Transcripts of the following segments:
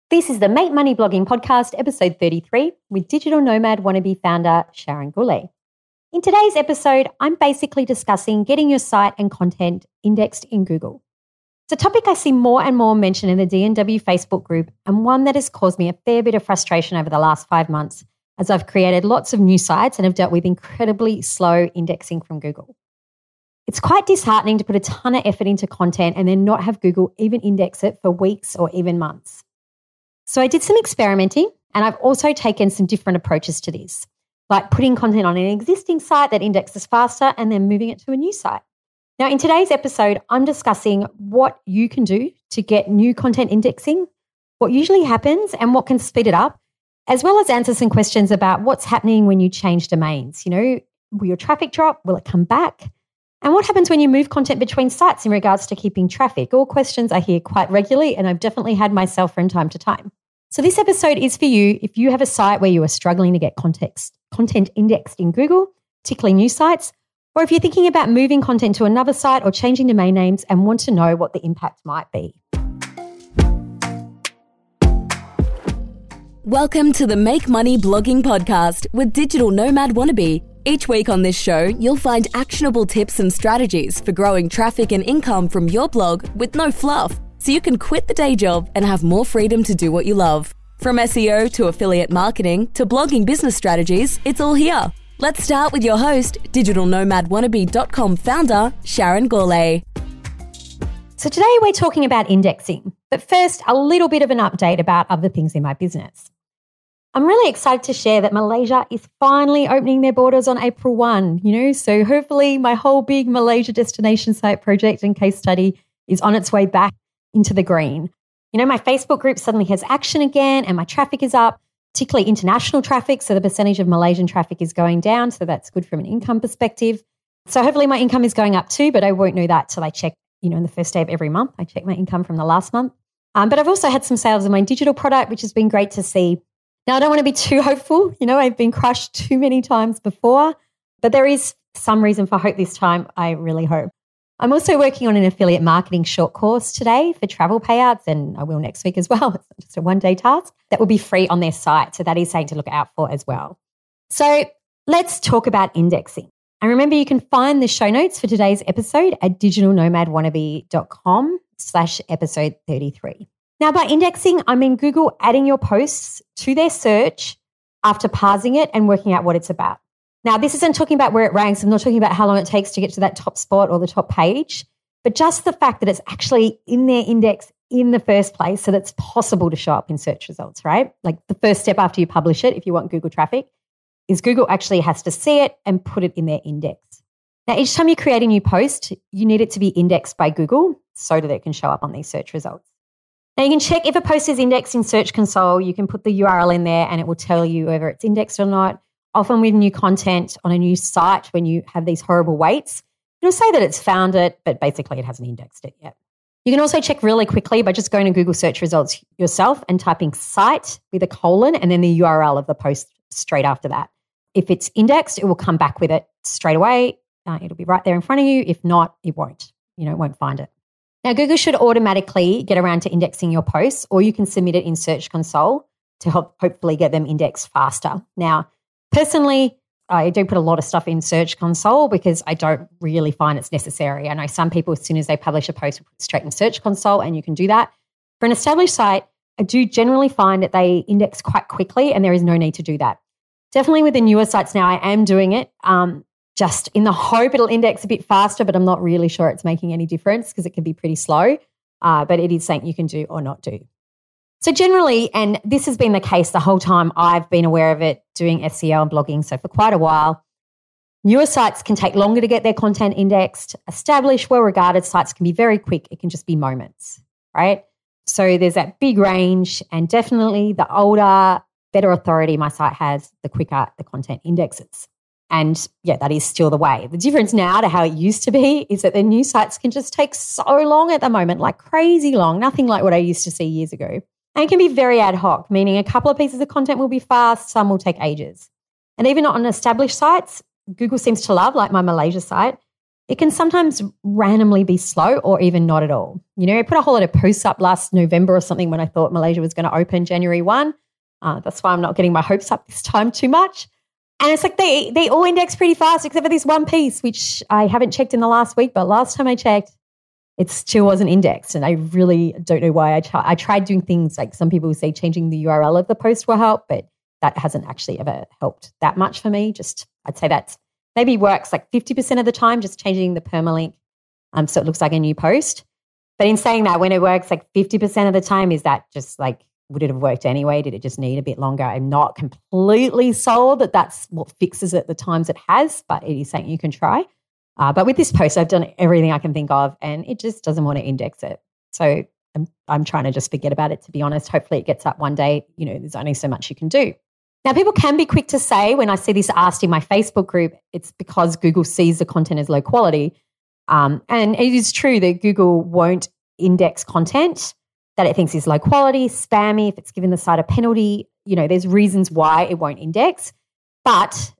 This is the Make Money Blogging Podcast, episode 33, with digital nomad wannabe founder Sharon Goulet. In today's episode, I'm basically discussing getting your site and content indexed in Google. It's a topic I see more and more mentioned in the D&W Facebook group, and one that has caused me a fair bit of frustration over the last 5 months, as I've created lots of new sites and have dealt with incredibly slow indexing from Google. It's quite disheartening to put a ton of effort into content and then not have Google even index it for weeks or even months. So I did some experimenting, and I've also taken some different approaches to this, like putting content on an existing site that indexes faster and then moving it to a new site. Now, in today's episode, I'm discussing what you can do to get new content indexing, what usually happens and what can speed it up, as well as answer some questions about what's happening when you change domains. Will your traffic drop? Will it come back? And what happens when you move content between sites in regards to keeping traffic? All questions I hear quite regularly, and I've definitely had myself from time to time. So this episode is for you if you have a site where you are struggling to get content indexed in Google, particularly new sites, or if you're thinking about moving content to another site or changing domain names and want to know what the impact might be. Welcome to the Make Money Blogging Podcast with Digital Nomad Wannabe. Each week on this show, you'll find actionable tips and strategies for growing traffic and income from your blog with no fluff, so you can quit the day job and have more freedom to do what you love. From SEO to affiliate marketing to blogging business strategies, it's all here. Let's start with your host, digitalnomadwannabe.com founder, Sharon Goulet. So today we're talking about indexing, but first a little bit of an update about other things in my business. I'm really excited to share that Malaysia is finally opening their borders on April 1, so hopefully my whole big Malaysia destination site project and case study is on its way back into the green. My Facebook group suddenly has action again and my traffic is up, particularly international traffic. So the percentage of Malaysian traffic is going down. So that's good from an income perspective. So hopefully my income is going up too, but I won't know that till I check, in the first day of every month. I check my income from the last month. But I've also had some sales of my digital product, which has been great to see. Now, I don't want to be too hopeful. I've been crushed too many times before, but there is some reason for hope this time, I really hope. I'm also working on an affiliate marketing short course today for travel payouts, and I will next week as well. It's just a one-day task that will be free on their site. So that is something to look out for as well. So let's talk about indexing. And remember, you can find the show notes for today's episode at digitalnomadwannabe.com/episode 33. Now, by indexing, I mean Google adding your posts to their search after parsing it and working out what it's about. Now, this isn't talking about where it ranks. I'm not talking about how long it takes to get to that top spot or the top page, but just the fact that it's actually in their index in the first place, so that it's possible to show up in search results, right? Like the first step after you publish it, if you want Google traffic, is Google actually has to see it and put it in their index. Now, each time you create a new post, you need it to be indexed by Google so that it can show up on these search results. Now, you can check if a post is indexed in Search Console. You can put the URL in there and it will tell you whether it's indexed or not. Often with new content on a new site, when you have these horrible waits, it'll say that it's found it, but basically it hasn't indexed it yet. You can also check really quickly by just going to Google search results yourself and typing site with a colon and then the URL of the post straight after that. If it's indexed, it will come back with it straight away. It'll be right there in front of you. If not, it won't. It won't find it. Now, Google should automatically get around to indexing your posts, or you can submit it in Search Console to help hopefully get them indexed faster. Now, personally, I do put a lot of stuff in Search Console because I don't really find it's necessary. I know some people, as soon as they publish a post, put it straight in Search Console, and you can do that. For an established site, I do generally find that they index quite quickly and there is no need to do that. Definitely with the newer sites now, I am doing it just in the hope it'll index a bit faster, but I'm not really sure it's making any difference because it can be pretty slow, but it is something you can do or not do. So generally, and this has been the case the whole time I've been aware of it, doing SEO and blogging, so for quite a while, newer sites can take longer to get their content indexed. Established, well-regarded sites can be very quick. It can just be moments, right? So there's that big range, and definitely the older, better authority my site has, the quicker the content indexes. And yeah, that is still the way. The difference now to how it used to be is that the new sites can just take so long at the moment, like crazy long, nothing like what I used to see years ago. And it can be very ad hoc, meaning a couple of pieces of content will be fast, some will take ages. And even on established sites, Google seems to love, like my Malaysia site, it can sometimes randomly be slow or even not at all. I put a whole lot of posts up last November or something when I thought Malaysia was going to open January 1. That's why I'm not getting my hopes up this time too much. And it's like they all index pretty fast except for this one piece, which I haven't checked in the last week, but last time I checked, it still wasn't indexed. And I really don't know why. I tried doing things like some people say changing the URL of the post will help, but that hasn't actually ever helped that much for me. I'd say that's maybe works like 50% of the time, just changing the permalink so it looks like a new post. But in saying that, when it works like 50% of the time, is that just like, would it have worked anyway? Did it just need a bit longer? I'm not completely sold that that's what fixes it the times it has, but it is something you can try. But with this post, I've done everything I can think of and it just doesn't want to index it. So I'm trying to just forget about it, to be honest. Hopefully it gets up one day. There's only so much you can do. Now, people can be quick to say when I see this asked in my Facebook group, it's because Google sees the content as low quality. And it is true that Google won't index content that it thinks is low quality, spammy, if it's given the site a penalty. There's reasons why it won't index. But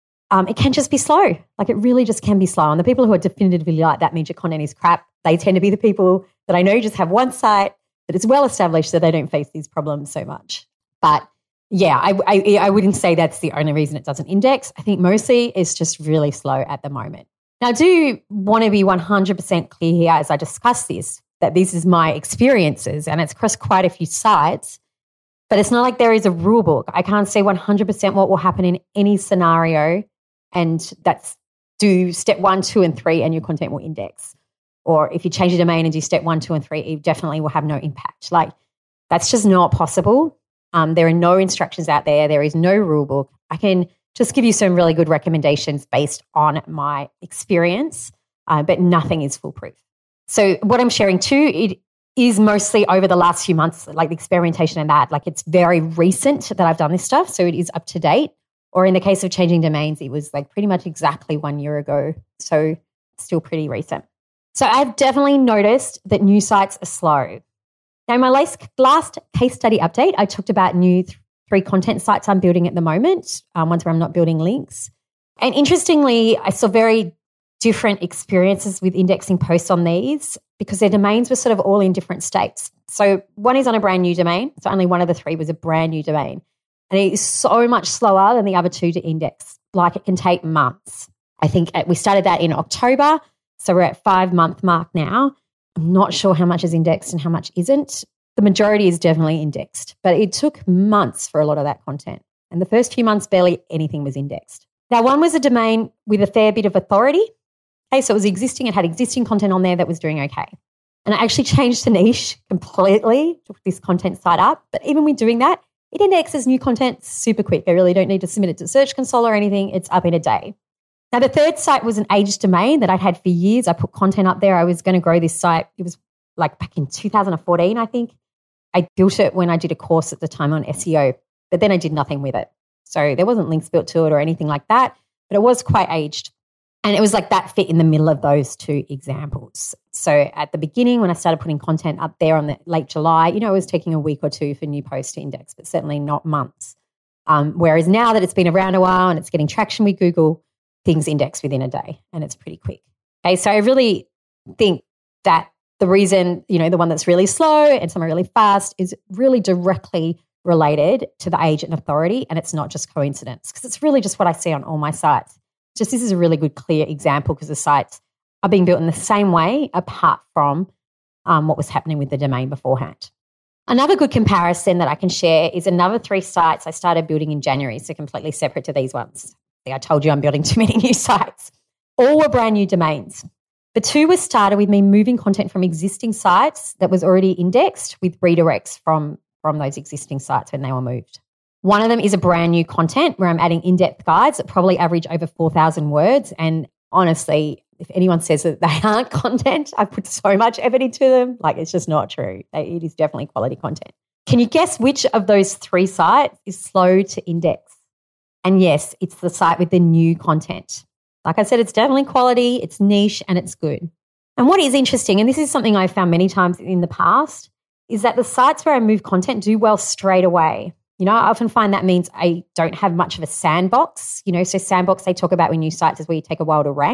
it can just be slow. Like it really just can be slow. And the people who are definitively like that means your content is crap, they tend to be the people that I know just have one site that is well established so they don't face these problems so much. But yeah, I wouldn't say that's the only reason it doesn't index. I think mostly it's just really slow at the moment. Now, I do want to be 100% clear here as I discuss this, that this is my experiences and it's across quite a few sites, but it's not like there is a rule book. I can't say 100% what will happen in any scenario, and that's do step 1, 2, and 3 and your content will index. Or if you change your domain and do step 1, 2, and 3, it definitely will have no impact. Like that's just not possible. There are no instructions out there. There is no rule book. I can just give you some really good recommendations based on my experience, but nothing is foolproof. So what I'm sharing too, it is mostly over the last few months, like the experimentation and that. Like it's very recent that I've done this stuff, so it is up to date. Or in the case of changing domains, it was like pretty much exactly 1 year ago. So still pretty recent. So I've definitely noticed that new sites are slow. Now, in my last case study update, I talked about new 3 content sites I'm building at the moment, ones where I'm not building links. And interestingly, I saw very different experiences with indexing posts on these because their domains were sort of all in different states. So one is on a brand new domain. So only one of the 3 was a brand new domain. And it is so much slower than the other 2 to index. Like it can take months. I think we started that in October. So we're at 5-month mark now. I'm not sure how much is indexed and how much isn't. The majority is definitely indexed, but it took months for a lot of that content. And the first few months, barely anything was indexed. Now, one was a domain with a fair bit of authority. Okay, so it was existing. It had existing content on there that was doing okay. And I actually changed the niche completely, took this content site up. But even with doing that, it indexes new content super quick. I really don't need to submit it to Search Console or anything. It's up in a day. Now, the third site was an aged domain that I'd had for years. I put content up there. I was going to grow this site. It was like back in 2014, I think. I built it when I did a course at the time on SEO, but then I did nothing with it. So there wasn't links built to it or anything like that, but it was quite aged. And it was like that fit in the middle of those 2 examples. So at the beginning, when I started putting content up there on the late July, it was taking a week or 2 for new posts to index, but certainly not months. Whereas now that it's been around a while and it's getting traction with Google, things index within a day and it's pretty quick. Okay, so I really think that the reason, the one that's really slow and some are really fast is really directly related to the age and authority, and it's not just coincidence because it's really just what I see on all my sites. Just this is a really good, clear example because the sites are being built in the same way apart from what was happening with the domain beforehand. Another good comparison that I can share is another 3 sites I started building in January, so completely separate to these ones. I told you I'm building too many new sites. All were brand new domains. The 2 were started with me moving content from existing sites that was already indexed with redirects from those existing sites when they were moved. One of them is a brand new content where I'm adding in-depth guides that probably average over 4,000 words. And honestly, if anyone says that they aren't content, I've put so much effort into them. Like it's just not true. It is definitely quality content. Can you guess which of those 3 sites is slow to index? And yes, it's the site with the new content. Like I said, it's definitely quality, it's niche, and it's good. And what is interesting, and this is something I've found many times in the past, is that the sites where I move content do well straight away. I often find that means I don't have much of a sandbox. So sandbox they talk about with new sites is where you take a while to rank.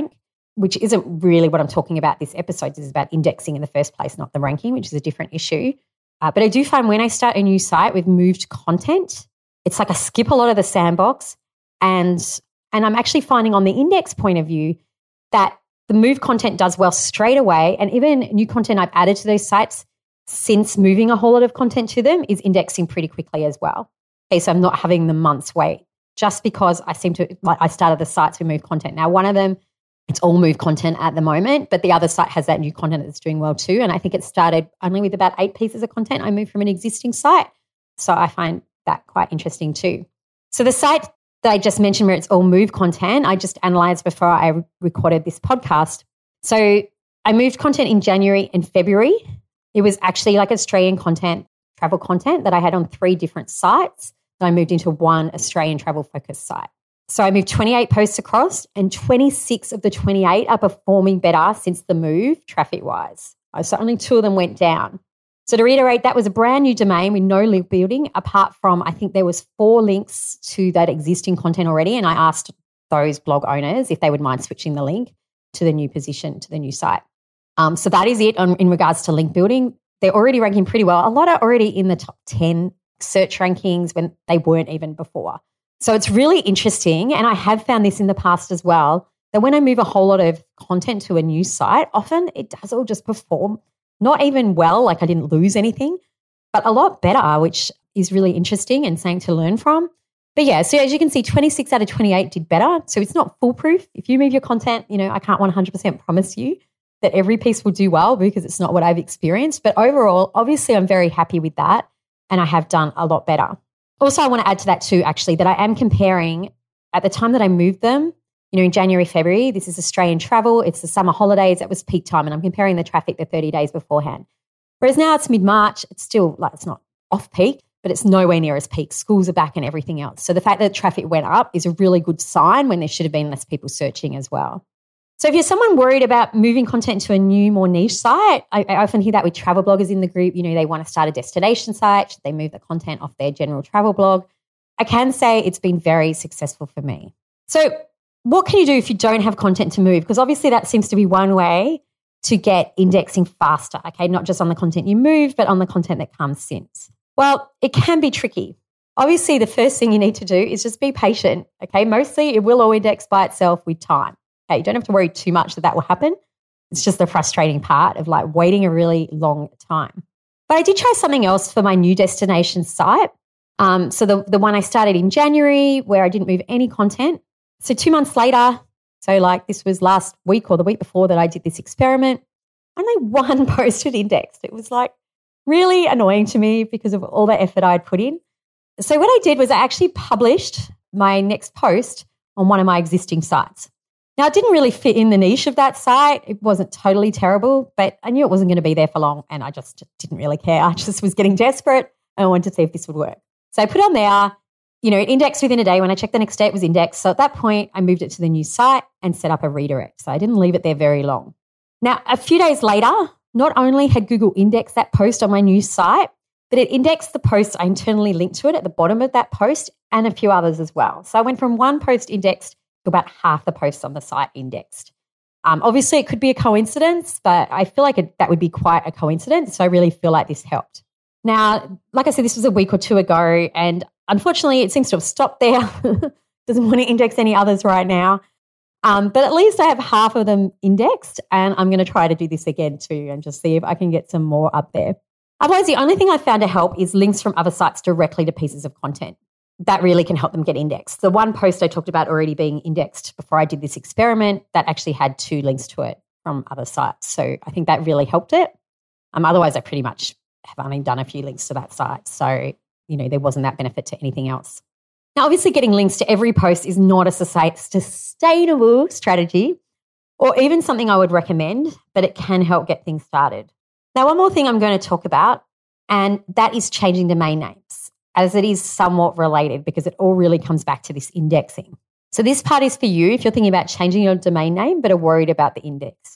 which isn't really what I'm talking about this episode. This is about indexing in the first place, not the ranking, which is a different issue. But I do find when I start a new site with moved content, it's like I skip a lot of the sandbox. And I'm actually finding on the index point of view that the moved content does well straight away. And even new content I've added to those sites since moving a whole lot of content to them is indexing pretty quickly as well. Okay, so I'm not having the months wait just because I started the sites with moved content. Now, one of them, it's all moved content at the moment, but the other site has that new content that's doing well too. And I think it started only with about 8 pieces of content. I moved from an existing site. So I find that quite interesting too. So the site that I just mentioned where it's all moved content, I just analysed before I recorded this podcast. So I moved content in January and February. It was actually like Australian content, travel content that I had on 3 different sites that I moved into one Australian travel focused site. So I moved 28 posts across and 26 of the 28 are performing better since the move traffic-wise. So only 2 of them went down. So to reiterate, that was a brand new domain with no link building apart from I think there was 4 links to that existing content already, and I asked those blog owners if they would mind switching the link to the new position, to the new site. So that is it in regards to link building. They're already ranking pretty well. A lot are already in the top 10 search rankings when they weren't even before. So it's really interesting, and I have found this in the past as well, that when I move a whole lot of content to a new site, often it does all just perform not even well, like I didn't lose anything, but a lot better, which is really interesting and something to learn from. But yeah, so as you can see, 26 out of 28 did better. So it's not foolproof. If you move your content, I can't 100% promise you that every piece will do well because it's not what I've experienced. But overall, obviously, I'm very happy with that and I have done a lot better. Also, I want to add to that too, actually, that I am comparing at the time that I moved them, in January, February, this is Australian travel. It's the summer holidays. That was peak time. And I'm comparing the traffic the 30 days beforehand. Whereas now it's mid-March. It's still it's not off peak, but it's nowhere near as peak. Schools are back and everything else. So the fact that traffic went up is a really good sign when there should have been less people searching as well. So if you're someone worried about moving content to a new, more niche site, I often hear that with travel bloggers in the group. They want to start a destination site. Should they move the content off their general travel blog? I can say it's been very successful for me. So what can you do if you don't have content to move? Because obviously that seems to be one way to get indexing faster, okay? Not just on the content you move, but on the content that comes since. Well, it can be tricky. Obviously, the first thing you need to do is just be patient, okay? Mostly it will all index by itself with time. Okay, you don't have to worry too much that will happen. It's just the frustrating part of waiting a really long time. But I did try something else for my new destination site. So the one I started in January where I didn't move any content. So 2 months later, so this was last week or the week before that I did this experiment, only 1 post had indexed. It was really annoying to me because of all the effort I'd put in. So what I did was I actually published my next post on one of my existing sites. Now, it didn't really fit in the niche of that site. It wasn't totally terrible, but I knew it wasn't going to be there for long and I just didn't really care. I just was getting desperate and I wanted to see if this would work. So I put on there, it indexed within a day. When I checked the next day, it was indexed. So at that point, I moved it to the new site and set up a redirect. So I didn't leave it there very long. Now, a few days later, not only had Google indexed that post on my new site, but it indexed the post I internally linked to it at the bottom of that post and a few others as well. So I went from 1 post indexed to about half the posts on the site indexed. Obviously, it could be a coincidence, but I feel like that would be quite a coincidence. So I really feel like this helped. Now, like I said, this was a week or 2 ago, and unfortunately, it seems to have stopped there. Doesn't want to index any others right now. But at least I have half of them indexed, and I'm going to try to do this again too and just see if I can get some more up there. Otherwise, the only thing I found to help is links from other sites directly to pieces of content. That really can help them get indexed. The one post I talked about already being indexed before I did this experiment, that actually had 2 links to it from other sites. So I think that really helped it. Otherwise, I pretty much have only done a few links to that site. So, there wasn't that benefit to anything else. Now, obviously, getting links to every post is not a sustainable strategy or even something I would recommend, but it can help get things started. Now, one more thing I'm going to talk about, and that is changing domain names, as it is somewhat related because it all really comes back to this indexing. So this part is for you if you're thinking about changing your domain name but are worried about the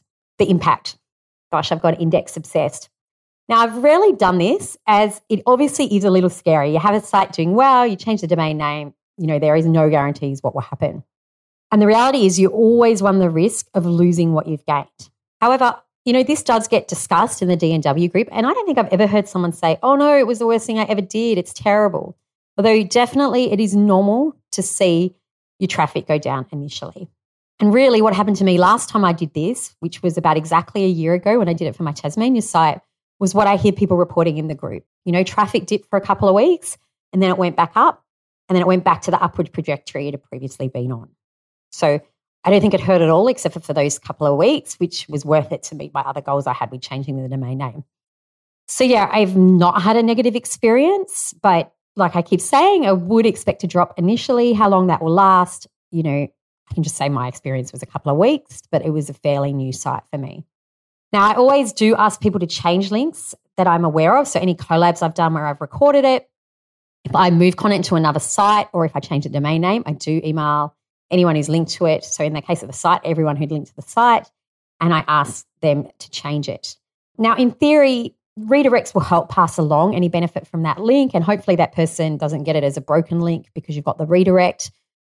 impact. Gosh, I've got index obsessed. Now, I've rarely done this as it obviously is a little scary. You have a site doing well, you change the domain name, there is no guarantees what will happen. And the reality is you always run the risk of losing what you've gained. However, this does get discussed in the DNW group. And I don't think I've ever heard someone say, oh no, it was the worst thing I ever did. It's terrible. Although definitely it is normal to see your traffic go down initially. And really what happened to me last time I did this, which was about exactly a year ago when I did it for my Tasmania site, was what I hear people reporting in the group. Traffic dipped for a couple of weeks and then it went back up and then it went back to the upward trajectory it had previously been on. So I don't think it hurt at all except for those couple of weeks, which was worth it to meet my other goals I had with changing the domain name. So yeah, I've not had a negative experience, but like I keep saying, I would expect to drop initially. How long that will last, I can just say my experience was a couple of weeks, but it was a fairly new site for me. Now, I always do ask people to change links that I'm aware of. So any collabs I've done where I've recorded it, if I move content to another site or if I change the domain name, I do email anyone who's linked to it. So in the case of the site, everyone who'd linked to the site, and I ask them to change it. Now, in theory, redirects will help pass along any benefit from that link, and hopefully that person doesn't get it as a broken link because you've got the redirect.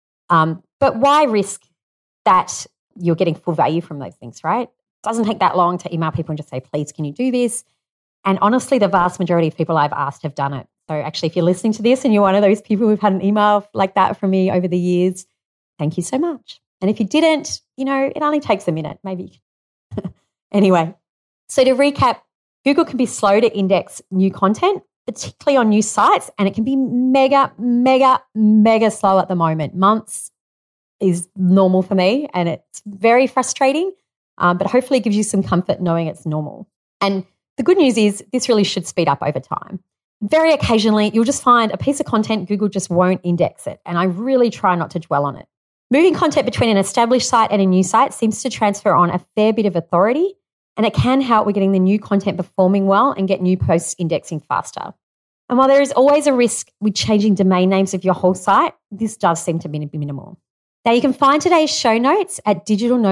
But why risk that you're getting full value from those links, right? It doesn't take that long to email people and just say, please, can you do this? And honestly, the vast majority of people I've asked have done it. So actually, if you're listening to this and you're one of those people who've had an email like that from me over the years, thank you so much. And if you didn't, it only takes a minute, maybe. Anyway, so to recap, Google can be slow to index new content, particularly on new sites, and it can be mega, mega, mega slow at the moment. Months is normal for me, and it's very frustrating, but hopefully it gives you some comfort knowing it's normal. And the good news is this really should speed up over time. Very occasionally, you'll just find a piece of content, Google just won't index it, and I really try not to dwell on it. Moving content between an established site and a new site seems to transfer on a fair bit of authority, and it can help with getting the new content performing well and get new posts indexing faster. And while there is always a risk with changing domain names of your whole site, this does seem to be minimal. Now, you can find today's show notes at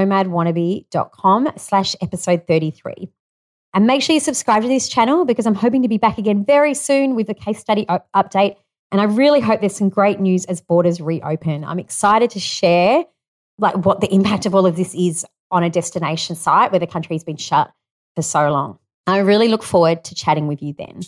digitalnomadwannabe.com/episode 33. And make sure you subscribe to this channel because I'm hoping to be back again very soon with a case study update. And I really hope there's some great news as borders reopen. I'm excited to share what the impact of all of this is on a destination site where the country's been shut for so long. I really look forward to chatting with you then.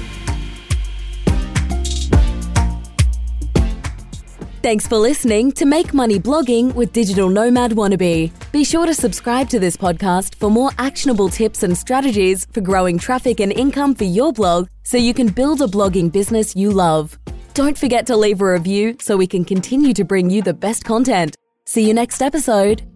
Thanks for listening to Make Money Blogging with Digital Nomad Wannabe. Be sure to subscribe to this podcast for more actionable tips and strategies for growing traffic and income for your blog so you can build a blogging business you love. Don't forget to leave a review so we can continue to bring you the best content. See you next episode.